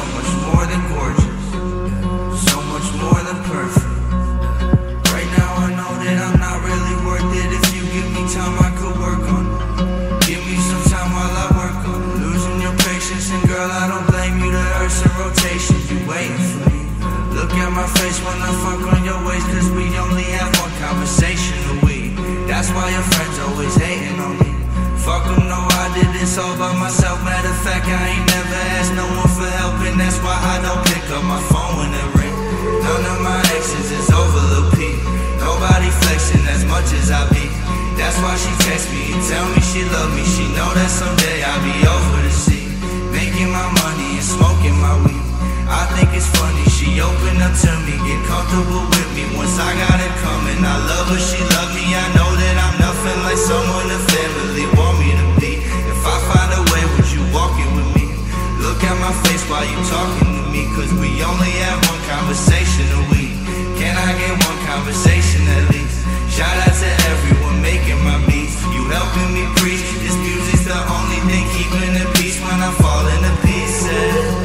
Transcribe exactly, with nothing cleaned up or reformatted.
so much more than gorgeous, so much more than perfect. Right now I know that I'm not really worth it. If you give me time I could work on it. Give me some time while I work on it. Losing your patience, and girl I don't blame you. The earth's in rotation, you waiting for me. Look at my face when I fuck on your waist, cause we only have one conversation a week. That's why your friends always hating on me. Fuck them, no, I did this all by myself. Matter of fact, I ain't never asked no one for help, and that's why I don't pick up my phone when it ring. None of my exes is over Lil P. Nobody flexing as much as I be. That's why she text me and tell me she love me. She know that someday I'll be over the sea, making my money and smoking my weed. I think it's funny, she opened up to me, get comfortable with me once I got it coming. I love her, she love me, I know that I'm nothing like someone the family want me to be. If I find a way, would you walk it with me? Look at my face while you talking to me, cause we only have one conversation a week. Can I get one conversation at least? Shout out to everyone making my beats. You helping me preach, this music's the only thing keeping the peace when I fall into pieces.